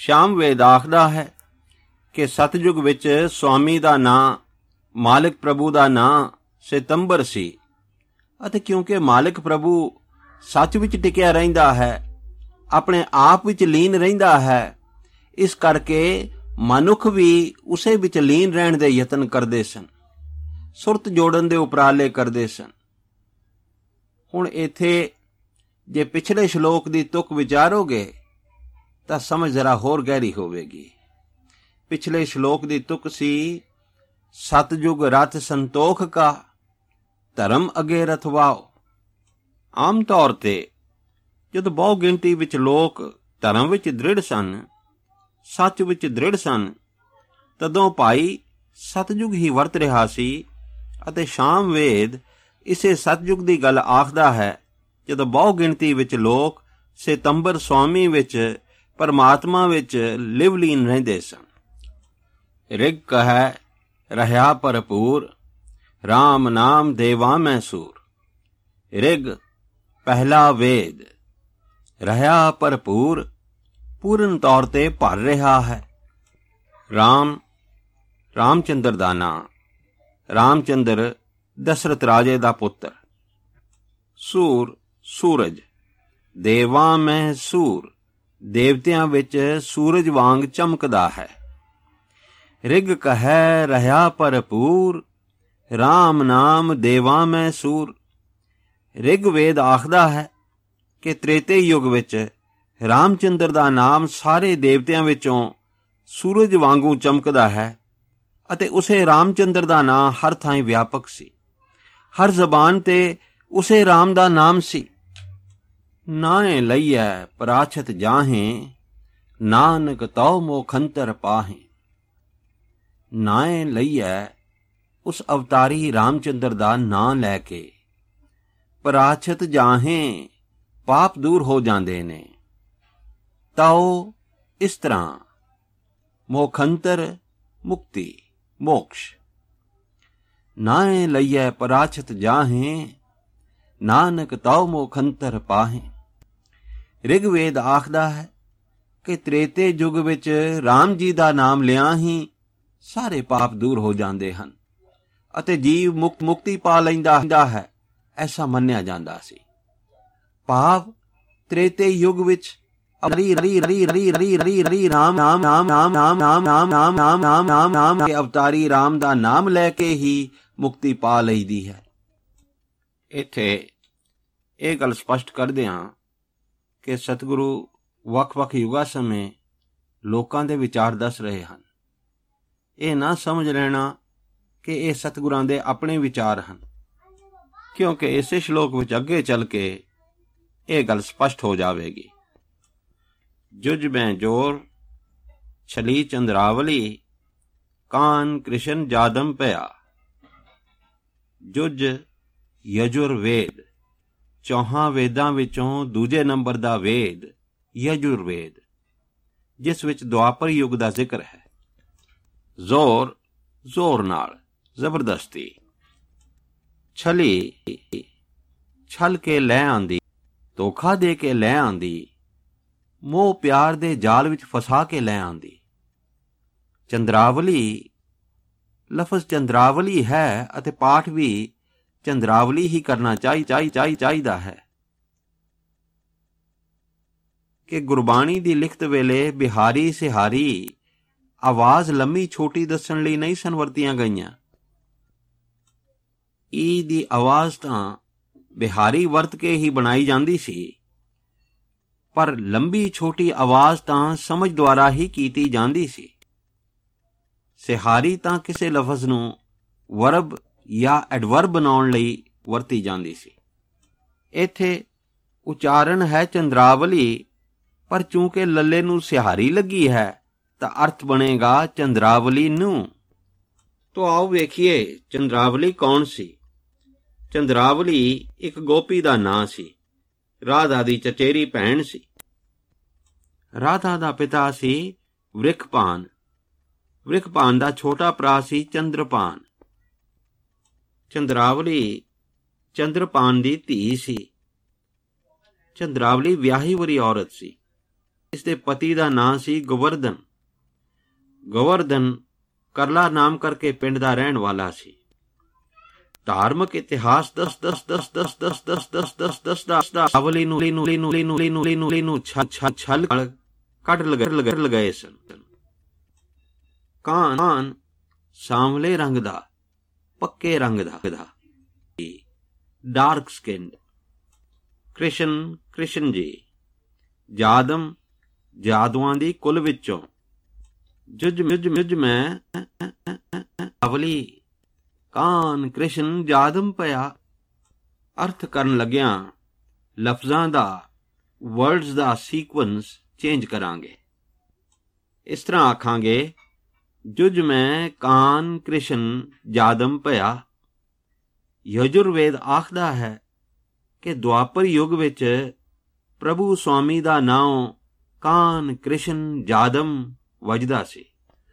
ਸ਼ਾਮ ਵੇਦ ਆਖਦਾ ਹੈ ਕਿ ਸਤਯੁਗ ਵਿੱਚ ਸੁਆਮੀ ਦਾ ਨਾਂ, ਮਾਲਿਕ ਪ੍ਰਭੂ ਦਾ ਨਾਂ ਸਿਤੰਬਰ ਸੀ, ਅਤੇ ਕਿਉਂਕਿ ਮਾਲਿਕ ਪ੍ਰਭੂ ਸੱਚ ਵਿੱਚ ਟਿਕਿਆ ਰਹਿੰਦਾ ਹੈ, ਆਪਣੇ ਆਪ ਵਿੱਚ ਲੀਨ ਰਹਿੰਦਾ ਹੈ, ਇਸ ਕਰਕੇ ਮਨੁੱਖ ਵੀ ਉਸੇ ਵਿੱਚ ਲੀਨ ਰਹਿਣ ਦੇ ਯਤਨ ਕਰਦੇ ਸਨ, ਸੁਰਤ ਜੋੜਨ ਦੇ ਉਪਰਾਲੇ ਕਰਦੇ ਸਨ। ਹੁਣ ਇੱਥੇ ਜੇ ਪਿਛਲੇ ਸ਼ਲੋਕ ਦੀ ਤੁਕ ਵਿਚਾਰੋਗੇ ਤਾਂ ਸਮਝ ਜ਼ਰਾ ਹੋਰ ਗਹਿਰੀ ਹੋਵੇਗੀ। ਪਿਛਲੇ ਸ਼ਲੋਕ ਦੀ ਤੁਕ ਸੀ, ਸਤਜੁਗ ਰਥ ਸੰਤੋਖ ਕਾ, ਧਰਮ ਅਗੇ ਰਥਵਾਓ। ਆਮ ਤੌਰ ਤੇ ਜਦੋਂ ਬਹੁ ਗਿਣਤੀ ਵਿੱਚ ਲੋਕ ਧਰਮ ਵਿੱਚ ਦ੍ਰਿੜ ਸਨ, ਸੱਚ ਵਿੱਚ ਦ੍ਰਿੜ ਸਨ, ਤਦੋਂ ਭਾਈ ਸਤਜੁਗ ਹੀ ਵਰਤ ਰਿਹਾ ਸੀ, ਅਤੇ ਸ਼ਾਮ ਵੇਦ ਇਸੇ ਸਤਜੁਗ ਦੀ ਗੱਲ ਆਖਦਾ ਹੈ, ਜਦੋਂ ਬਹੁ ਗਿਣਤੀ ਵਿੱਚ ਲੋਕ ਸਿਤੰਬਰ ਸੁਆਮੀ ਵਿੱਚ, ਪਰਮਾਤਮਾ ਵਿੱਚ ਲਿਵਲੀਨ ਰਹਿੰਦੇ ਸਨ। ਰਿਗ ਕਹੈ ਰਹਿਆ ਭਰਪੂਰ, ਰਾਮ ਨਾਮ ਦੇਵਾ ਮੈਂ ਸੂਰ। ਰਿਗ ਪਹਿਲਾ ਵੇਦ ਰਹਿਆ ਭਰਪੂਰ, ਪੂਰਨ ਤੌਰ ਤੇ ਭਰ ਰਿਹਾ ਹੈ। ਰਾਮਚੰਦਰ ਦਾ ਨਾਂ, ਰਾਮਚੰਦਰ ਦਸ਼ਰਥ ਰਾਜੇ ਦਾ ਪੁੱਤਰ। ਸੂਰ ਸੂਰਜ, ਦੇਵਾਂ ਮੈਂ ਸੂਰ, ਦੇਵਤਿਆਂ ਵਿੱਚ ਸੂਰਜ ਵਾਂਗ ਚਮਕਦਾ ਹੈ। ਰਿਗ ਕਹੈ ਰਹਿਆ ਭਰਪੂਰ, ਰਾਮ ਨਾਮ ਦੇਵਾਂ ਮੈਂ ਸੂਰ। ਰਿਗ ਵੇਦ ਆਖਦਾ ਹੈ ਕਿ ਤ੍ਰੇਤੇ ਯੁੱਗ ਵਿੱਚ ਰਾਮਚੰਦਰ ਦਾ ਨਾਮ ਸਾਰੇ ਦੇਵਤਿਆਂ ਵਿੱਚੋਂ ਸੂਰਜ ਵਾਂਗੂ ਚਮਕਦਾ ਹੈ, ਅਤੇ ਉਸੇ ਰਾਮਚੰਦਰ ਦਾ ਨਾਂ ਹਰ ਥਾਂ ਵਿਆਪਕ ਸੀ। ਹਰ ਜ਼ਬਾਨ ਤੇ ਉਸੇ ਰਾਮ ਦਾ ਨਾਮ ਸੀ। ਨਾਏ ਲਈਐ ਪਰਾਛਤ ਜਾਹੇ, ਨਾਨਕ ਤਉ ਮੋਖੰਤਰ ਪਾਹੇ। ਨਾਏ ਲਈਐ ਉਸ ਅਵਤਾਰੀ ਰਾਮਚੰਦਰ ਦਾ ਨਾਂ ਲੈ ਕੇ, ਪਰਾਛਤ ਜਾਹੇ ਪਾਪ ਦੂਰ ਹੋ ਜਾਂਦੇ ਨੇ। ਤਉ ਇਸ ਤਰ੍ਹਾਂ, ਮੋਖੰਤਰ ਮੁਕਤੀ ਮੋਕਸ਼। ਨਾਏ ਲਈਐ ਪਰਾਛਤ ਜਾਹੇ, ਨਾਨਕ ਤਉ ਮੋਖੰਤਰ ਪਾਹੇ। ਰਿਗਵੇਦ ਆਖਦਾ ਹੈ ਕਿ ਤ੍ਰੇਤੇ ਯੁੱਗ ਵਿੱਚ ਰਾਮ ਜੀ ਦਾ ਨਾਮ ਲਿਆ ਹੀ ਸਾਰੇ ਪਾਪ ਦੂਰ ਹੋ ਜਾਂਦੇ ਹਨ, ਅਤੇ ਜੀਵ ਮੁਕਤੀ ਪਾ ਲੈਂਦਾ ਹੈ, ਐਸਾ ਮੰਨਿਆ ਜਾਂਦਾ ਸੀ। ਭਾਵ ਤ੍ਰੇਤੇ ਯੁੱਗ ਵਿੱਚ ਅਵਤਾਰੀ ਰਾਮ ਦਾ ਨਾਮ ਲੈ ਕੇ ਹੀ ਮੁਕਤੀ ਪਾ ਲਈਦੀ ਹੈ। ਇੱਥੇ ਇਹ ਗੱਲ ਸਪਸ਼ਟ ਕਰਦੇ ਹਾਂ ਕਿ ਸਤਿਗੁਰੂ ਵੱਖ-ਵੱਖ ਯੁੱਗਾਂ ਸਮੇਂ ਲੋਕਾਂ ਦੇ ਵਿਚਾਰ ਦੱਸ ਰਹੇ ਹਨ। ਇਹ ਨਾ ਸਮਝ ਲੈਣਾ ਕਿ ਇਹ ਸਤਿਗੁਰਾਂ ਦੇ ਆਪਣੇ ਵਿਚਾਰ ਹਨ, ਕਿਉਂਕਿ ਇਸੇ ਸ਼ਲੋਕ ਵਿੱਚ ਅੱਗੇ ਚੱਲ ਕੇ ਇਹ ਗੱਲ ਸਪਸ਼ਟ ਹੋ ਜਾਵੇਗੀ। ਜੁਜ ਮੈਂ ਜੋਰ ਛਲੀ ਚੰਦਰਾਵਲੀ, ਕਾਨ ਕ੍ਰਿਸ਼ਨ ਜਾਦਮ ਪਿਆ। ਜੁਜ ਯਜੁਰ ਵੇਦ, ਚੌਹਾਂ ਵੇਦਾਂ ਵਿੱਚੋਂ ਦੂਜੇ ਨੰਬਰ ਦਾ ਵੇਦ ਯਜੁਰ ਵੇਦ, ਜਿਸ ਵਿੱਚ ਦੁਆਪਰ ਯੁੱਗ ਦਾ ਜ਼ਿਕਰ ਹੈ। ਜ਼ੋਰ, ਜ਼ੋਰ ਨਾਲ, ਜ਼ਬਰਦਸਤੀ। ਛਲੀ, ਛਲ ਕੇ ਲੈ ਆਂਦੀ, ਧੋਖਾ ਦੇ ਕੇ ਲੈ ਆਂਦੀ, ਮੋਹ ਪਿਆਰ ਦੇ ਜਾਲ ਵਿੱਚ ਫਸਾ ਕੇ ਲੈ ਆਂਦੀ। ਚੰਦਰਾਵਲੀ, ਲਫ਼ਜ਼ ਚੰਦਰਾਵਲੀ ਹੈ ਅਤੇ ਪਾਠ ਵੀ ਚੰਦਰਾਵਲੀ ਹੀ ਕਰਨਾ ਚਾਹੀਦਾ ਹੈ ਕਿ ਗੁਰਬਾਣੀ ਦੀ ਲਿਖਤ ਵੇਲੇ ਬਿਹਾਰੀ ਸਿਹਾਰੀ ਆਵਾਜ਼ ਲੰਮੀ ਛੋਟੀ ਦੱਸਣ ਲਈ ਨਹੀਂ ਸਨ ਵਰਤੀਆਂ ਗਈਆਂ। ਈ ਦੀ ਆਵਾਜ਼ ਤਾਂ ਬਿਹਾਰੀ ਵਰਤ ਕੇ ਹੀ ਬਣਾਈ ਜਾਂਦੀ ਸੀ, ਪਰ ਲੰਬੀ ਛੋਟੀ ਆਵਾਜ਼ ਤਾਂ ਸਮਝ ਦੁਆਰਾ ਹੀ ਕੀਤੀ ਜਾਂਦੀ ਸੀ। ਸਿਹਾਰੀ ਤਾਂ ਕਿਸੇ ਲਫ਼ਜ਼ ਨੂੰ ਵਰਬ ਜਾਂ ਐਡਵਰਬ ਬਣਾਉਣ ਲਈ ਵਰਤੀ ਜਾਂਦੀ ਸੀ। ਇੱਥੇ ਉਚਾਰਨ ਹੈ ਚੰਦਰਾਵਲੀ, ਪਰ ਚੂੰਕਿ ਲੱਲੇ ਨੂੰ ਸਿਹਾਰੀ ਲੱਗੀ ਹੈ ਤਾਂ ਅਰਥ ਬਣੇਗਾ ਚੰਦਰਾਵਲੀ ਨੂੰ। ਤੋ ਆਓ ਵੇਖੀਏ ਚੰਦਰਾਵਲੀ ਕੌਣ ਸੀ। ਚੰਦਰਾਵਲੀ ਇੱਕ ਗੋਪੀ ਦਾ ਨਾਂ ਸੀ, ਰਾਧਾ ਦੀ ਚਚੇਰੀ ਭੈਣ ਸੀ। ਰਾਧਾ ਦਾ ਪਿਤਾ ਸੀ ਵ੍ਰਿਖਪਾਨ, ਵ੍ਰਿਖਪਾਨ ਦਾ ਛੋਟਾ ਭਰਾ ਸੀ ਚੰਦਰਪਾਨ। ਚੰਦਰਾਵਲੀ ਚੰਦਰਪਾਨ ਦੀ ਧੀ ਸੀ। ਚੰਦਰਾਵਲੀ ਵਿਆਹੀ ਵਰੀ ਔਰਤ ਸੀ। ਇਸ ਦੇ ਪਤੀ ਦਾ ਨਾਂ ਸੀ ਗੋਵਰਧਨ। ਗੋਵਰਧਨ ਕਰਲਾ ਨਾਮ ਕਰਕੇ ਪਿੰਡ ਦਾ ਰਹਿਣ ਵਾਲਾ ਸੀ। ਧਾਰਮਿਕ ਇਤਿਹਾਸ ਰਾਵਲੀ ਨੂੰ ਛਲ ਕੱਢ ਲਗਾਏ ਸਨ। ਕਾਨ ਸਾਂਵਲੇ ਰੰਗ ਦਾ, ਪੱਕੇ ਰੰਗ ਦਾ, ਡਾਰਕ ਸਕਿਨਡ। ਕ੍ਰਿਸ਼ਨ ਜੀ ਜਾਦਮ, ਜਾਦੂਆਂ ਦੀ ਕੁਲ ਵਿੱਚੋਂ। ਜੁਜ ਮੈਂ ਰਾਵਲੀ, ਕਾਨ ਕ੍ਰਿਸ਼ਨ ਜਾਦਮ ਪਿਆ। ਅਰਥ ਕਰਨ ਲੱਗਿਆਂ ਲਫ਼ਜ਼ਾਂ ਦਾ, ਵਰਡਸ ਦਾ ਸੀਕੁਐਂਸ ਚੇਂਜ ਕਰਾਂਗੇ। ਇਸ ਤਰ੍ਹਾਂ ਆਖਾਂਗੇ, ਜੁਜ ਮੈਂ ਕਾਨ ਕ੍ਰਿਸ਼ਨ ਜਾਦਮ ਪਿਆ। ਯਜੁਰਵੇਦ ਆਖਦਾ ਹੈ ਕਿ ਦੁਆਪਰ ਯੁੱਗ ਵਿੱਚ ਪ੍ਰਭੂ ਸੁਆਮੀ ਦਾ ਨਾਮ ਕਾਨ ਕ੍ਰਿਸ਼ਨ ਜਾਦਮ ਵੱਜਦਾ ਸੀ।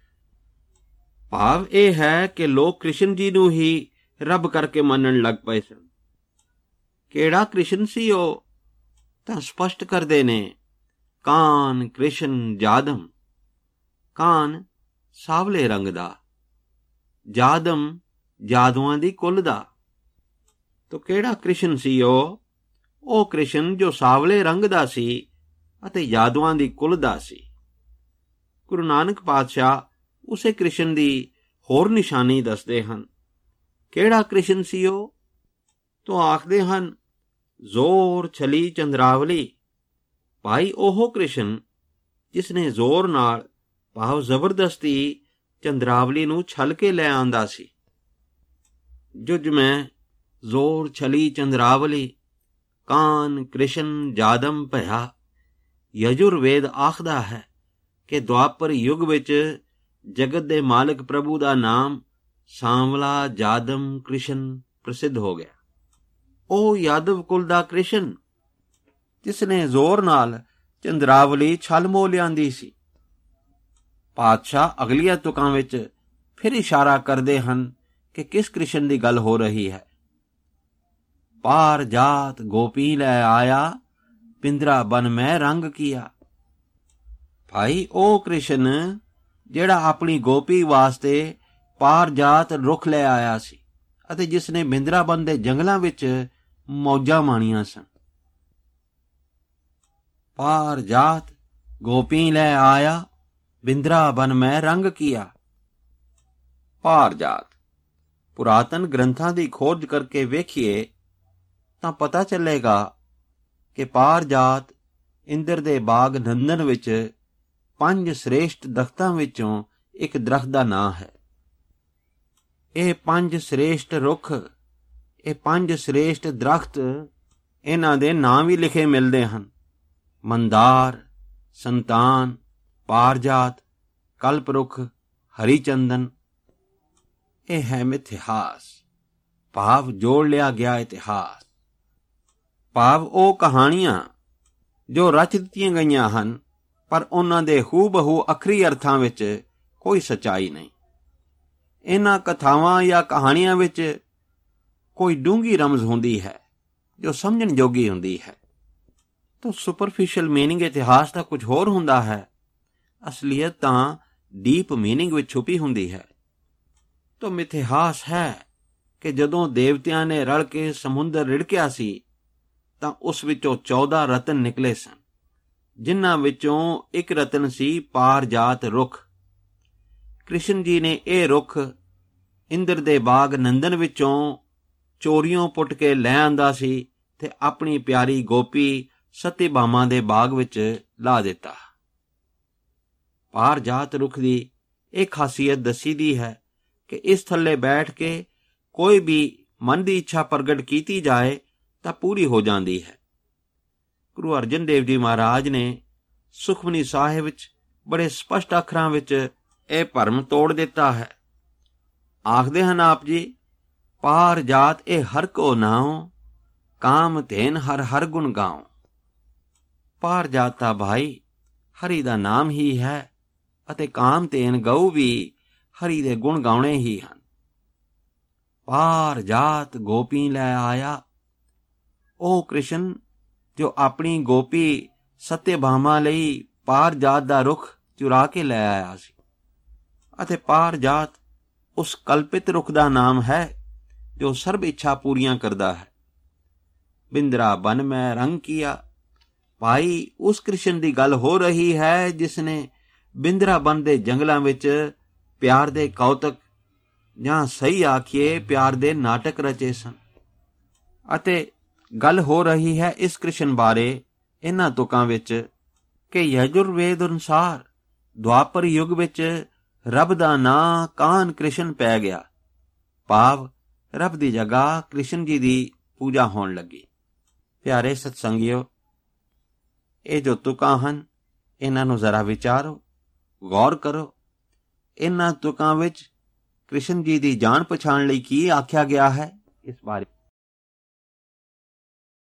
ਭਾਵ ਇਹ ਹੈ ਕਿ ਲੋਕ ਕ੍ਰਿਸ਼ਨ ਜੀ ਨੂੰ ਹੀ ਰੱਬ ਕਰਕੇ ਮੰਨਣ ਲੱਗ ਪਏ ਸਨ। ਕਿਹੜਾ ਕ੍ਰਿਸ਼ਨ ਸੀ ਉਹ? ਤਾਂ ਸਪਸ਼ਟ ਕਰਦੇ ਨੇ, ਕਾਨ ਕ੍ਰਿਸ਼ਨ ਜਾਦਮ। ਕਾਨ ਸਾਵਲੇ ਰੰਗ ਦਾ, ਜਾਦਮ ਜਾਦੂਆਂ ਦੀ ਕੁੱਲ ਦਾ। ਤੋ ਕਿਹੜਾ ਕ੍ਰਿਸ਼ਨ ਸੀ ਉਹ? ਉਹ ਕ੍ਰਿਸ਼ਨ ਜੋ ਸਾਵਲੇ ਰੰਗ ਦਾ ਸੀ ਅਤੇ ਜਾਦੂਆਂ ਦੀ ਕੁੱਲ ਦਾ ਸੀ। ਗੁਰੂ ਨਾਨਕ ਪਾਤਸ਼ਾਹ ਉਸੇ ਕ੍ਰਿਸ਼ਨ ਦੀ ਹੋਰ ਨਿਸ਼ਾਨੀ ਦੱਸਦੇ ਹਨ। ਕਿਹੜਾ ਕ੍ਰਿਸ਼ਨ ਸੀ ਉਹ? ਤੋ ਆਖਦੇ ਹਨ, ਜ਼ੋਰ ਛਲੀ ਚੰਦਰਾਵਲੀ। ਭਾਈ ਉਹ ਕ੍ਰਿਸ਼ਨ ਜਿਸ ਨੇ ਜ਼ੋਰ ਨਾਲ, ਭਾਵ ਜ਼ਬਰਦਸਤੀ, ਚੰਦਰਾਵਲੀ ਨੂੰ ਛਲ ਕੇ ਲੈ ਆਂਦਾ ਸੀ। ਜੁਜ ਮੈਂ ਜ਼ੋਰ ਛਲੀ ਚੰਦਰਾਵਲੀ, ਕਾਨ ਕ੍ਰਿਸ਼ਨ ਜਾਦਮ ਭਇਆ। ਯਜੁਰਵੇਦ ਆਖਦਾ ਹੈ ਕਿ ਦੁਆਪਰ ਯੁੱਗ ਵਿੱਚ ਜਗਤ ਦੇ ਮਾਲਕ ਪ੍ਰਭੂ ਦਾ ਨਾਮ ਸਾਂਵਲਾ ਜਾਦਮ ਕ੍ਰਿਸ਼ਨ ਪ੍ਰਸਿੱਧ ਹੋ ਗਿਆ। ਉਹ ਯਾਦਵ ਕੁਲ ਦਾ ਕ੍ਰਿਸ਼ਨ ਜਿਸ ਨੇ ਜ਼ੋਰ ਨਾਲ ਚੰਦਰਾਵਲੀ ਛਲ ਮੋਹ ਲਿਆਂਦੀ ਸੀ। ਪਾਤਸ਼ਾਹ ਅਗਲੀਆਂ ਤੁਕਾਂ ਵਿੱਚ ਫਿਰ ਇਸ਼ਾਰਾ ਕਰਦੇ ਹਨ ਕਿ ਕਿਸ ਕ੍ਰਿਸ਼ਨ ਦੀ ਗੱਲ ਹੋ ਰਹੀ ਹੈ। ਪਾਰ ਜਾਤ ਗੋਪੀ ਲੈ ਆਇਆ, ਪਿੰਦਰਾ ਬਨ ਮੈਂ ਰੰਗ ਕੀਆ। ਭਾਈ ਉਹ ਕ੍ਰਿਸ਼ਨ ਜਿਹੜਾ ਆਪਣੀ ਗੋਪੀ ਵਾਸਤੇ ਪਾਰ ਜਾਤ ਰੁੱਖ ਲੈ ਆਇਆ ਸੀ ਅਤੇ ਜਿਸ ਨੇ ਬਿੰਦਰਾਬਨ ਦੇ ਜੰਗਲਾਂ ਵਿੱਚ ਮੌਜਾਂ ਮਾਣੀਆਂ ਸਨ। ਪਾਰ ਜਾਤ ਗੋਪੀ ਲੈ ਆਇਆ, ਬਿੰਦਰਾਬਨ ਮੈਂ ਰੰਗ ਕੀਆ। ਪਾਰ ਜਾਤ ਪੁਰਾਤਨ ਗ੍ਰੰਥਾਂ ਦੀ ਖੋਜ ਕਰਕੇ ਵੇਖੀਏ ਤਾਂ ਪਤਾ ਚੱਲੇਗਾ ਕਿ ਪਾਰ ਜਾਤ ਇੰਦਰ ਦੇ ਬਾਗ ਨੰਦਨ ਵਿੱਚ 5 ਸ੍ਰੇਸ਼ਟ ਦਰਖਤਾਂ ਵਿੱਚੋਂ ਇੱਕ ਦਰਖਤ ਦਾ ਨਾਂ ਹੈ। ਇਹ 5 ਸ੍ਰੇਸ਼ਟ ਰੁੱਖ, ਇਹ 5 ਸ੍ਰੇਸ਼ਟ ਦਰਖਤ, ਇਹਨਾਂ ਦੇ ਨਾਂ ਵੀ ਲਿਖੇ ਮਿਲਦੇ ਹਨ। ਮੰਦਾਰ, ਸੰਤਾਨ, ਪਾਰਜਾਤ, ਕਲਪਰੁੱਖ, ਹਰੀਚੰਦਨ। ਇਹ ਹੈ ਮਿਥਿਹਾਸ, ਭਾਵ ਜੋੜ ਲਿਆ ਗਿਆ ਇਤਿਹਾਸ। ਭਾਵ ਉਹ ਕਹਾਣੀਆਂ ਜੋ ਰਚ ਦਿੱਤੀਆਂ ਗਈਆਂ ਹਨ, ਪਰ ਉਹਨਾਂ ਦੇ ਹੂ-ਬਹੂ ਅਖਰੀ ਅਰਥਾਂ ਵਿੱਚ ਕੋਈ ਸੱਚਾਈ ਨਹੀਂ। ਇਹਨਾਂ ਕਥਾਵਾਂ ਜਾਂ ਕਹਾਣੀਆਂ ਵਿੱਚ ਕੋਈ ਡੂੰਘੀ ਰਮਜ਼ ਹੁੰਦੀ ਹੈ ਜੋ ਸਮਝਣ ਜੋਗੀ ਹੁੰਦੀ ਹੈ। ਤਾਂ ਸੁਪਰਫਿਸ਼ੀਅਲ ਮੀਨਿੰਗ ਇਤਿਹਾਸ ਦਾ ਕੁਝ ਹੋਰ ਹੁੰਦਾ ਹੈ, ਅਸਲੀਅਤ ਤਾਂ ਡੀਪ ਮੀਨਿੰਗ ਵਿੱਚ ਛੁਪੀ ਹੁੰਦੀ ਹੈ। ਤਾਂ ਮਿਥਿਹਾਸ ਹੈ ਕਿ ਜਦੋਂ ਦੇਵਤਿਆਂ ਨੇ ਰਲ ਕੇ ਸਮੁੰਦਰ ਰਿੜਕਿਆ ਸੀ ਤਾਂ ਉਸ ਵਿੱਚੋਂ 14 ਰਤਨ ਨਿਕਲੇ ਸਨ, ਜਿਨ੍ਹਾਂ ਵਿੱਚੋਂ ਇੱਕ ਰਤਨ ਸੀ ਪਾਰਜਾਤ ਰੁੱਖ। ਕ੍ਰਿਸ਼ਨ ਜੀ ਨੇ ਇਹ ਰੁੱਖ ਇੰਦਰ ਦੇ ਬਾਗ ਨੰਦਨ ਵਿੱਚੋਂ ਚੋਰੀਓਂ ਪੁੱਟ ਕੇ ਲੈ ਆਂਦਾ ਸੀ ਤੇ ਆਪਣੀ ਪਿਆਰੀ ਗੋਪੀ ਸਤਿਭਾਮਾ ਦੇ ਬਾਗ ਵਿੱਚ ਲਾ ਦਿੱਤਾ। ਪਾਰਜਾਤ ਰੁੱਖ ਦੀ ਇਹ ਖਾਸੀਅਤ ਦੱਸੀ ਦੀ ਹੈ ਕਿ ਇਸ ਥੱਲੇ ਬੈਠ ਕੇ ਕੋਈ ਵੀ ਮਨ ਦੀ ਇੱਛਾ ਪ੍ਰਗਟ ਕੀਤੀ ਜਾਏ ਤਾਂ ਪੂਰੀ ਹੋ ਜਾਂਦੀ ਹੈ। ਗੁਰੂ ਅਰਜਨ ਦੇਵ ਜੀ ਮਹਾਰਾਜ ਨੇ ਸੁਖਮਨੀ ਸਾਹਿਬ ਵਿੱਚ ਬੜੇ ਸਪਸ਼ਟ ਅੱਖਰਾਂ ਵਿੱਚ ਇਹ ਭਰਮ ਤੋੜ ਦਿੱਤਾ ਹੈ। ਆਖਦੇ ਹਨ ਆਪ ਜੀ, ਪਾਰ ਜਾਤ ਇਹ ਹਰ ਕੋ ਨਾਉ, ਕਾਮ ਧੇਨ ਹਰ ਹਰ ਗੁਣ ਗਾਉ। ਪਾਰ ਜਾਤਾ ਭਾਈ ਹਰੀ ਦਾ ਨਾਮ ਹੀ ਹੈ ਅਤੇ ਕਾਮ ਧੇਨ ਗਊ ਵੀ ਹਰੀ ਦੇ ਗੁਣ ਗਾਉਣੇ ਹੀ ਹਨ। ਪਾਰ ਜਾਤ ਗੋਪੀ ਲੈ ਆਇਆ, ਉਹ ਕ੍ਰਿਸ਼ਨ ਜੋ ਆਪਣੀ ਗੋਪੀ ਸਤਿਭਾਮਾ ਲਈ ਪਾਰ ਜਾਤ ਦਾ ਰੁੱਖ ਚੁਰਾ ਕੇ ਲੈ ਆਇਆ ਸੀ, ਅਤੇ ਪਾਰ ਜਾਤ ਉਸ ਕਲਪਿਤ ਰੁੱਖ ਦਾ ਨਾਮ ਹੈ ਜੋ ਸਰਬ ਇੱਛਾ ਪੂਰੀਆਂ ਕਰਦਾ ਹੈ। ਬਿੰਦਰਾ ਬਨ ਮੈਂ ਰੰਗ ਕੀਆ। ਭਾਈ ਉਸ ਕ੍ਰਿਸ਼ਨ ਦੀ ਗੱਲ ਹੋ ਰਹੀ ਹੈ ਜਿਸ ਨੇ ਬਿੰਦਰਾ ਬਨ ਦੇ ਜੰਗਲਾਂ ਵਿੱਚ ਪਿਆਰ ਦੇ ਕੌਤਕ, ਜਾਂ ਸਹੀ ਆਖੀਏ ਪਿਆਰ ਦੇ ਨਾਟਕ ਰਚੇ ਸਨ। ਅਤੇ ਗੱਲ ਹੋ ਰਹੀ ਹੈ ਇਸ ਕ੍ਰਿਸ਼ਨ ਬਾਰੇ ਇਹਨਾਂ ਤੁਕਾਂ ਵਿੱਚ ਕਿ ਯਜੁਰਵੇਦ ਅਨੁਸਾਰ ਦੁਆਪਰ ਯੁੱਗ ਵਿੱਚ ਰੱਬ ਦਾ ਨਾਂ ਕਾਨ ਕ੍ਰਿਸ਼ਨ ਪੈ ਗਿਆ, ਭਾਵ ਰੱਬ ਦੀ ਜਗ੍ਹਾ ਕ੍ਰਿਸ਼ਨ ਜੀ ਦੀ ਪੂਜਾ ਹੋਣ ਲੱਗੀ। ਪਿਆਰੇ ਸਤਸੰਗੀਓ, ਇਹ ਜੋ ਤੁਕਾਂ ਹਨ ਇਹਨਾਂ ਨੂੰ ਜ਼ਰਾ ਵਿਚਾਰੋ, ਗੌਰ ਕਰੋ। ਇਹਨਾਂ ਤੁਕਾਂ ਵਿੱਚ ਕ੍ਰਿਸ਼ਨ ਜੀ ਦੀ ਜਾਣ ਪਛਾਣ ਲਈ ਕੀ ਆਖਿਆ ਗਿਆ ਹੈ, ਇਸ ਬਾਰੇ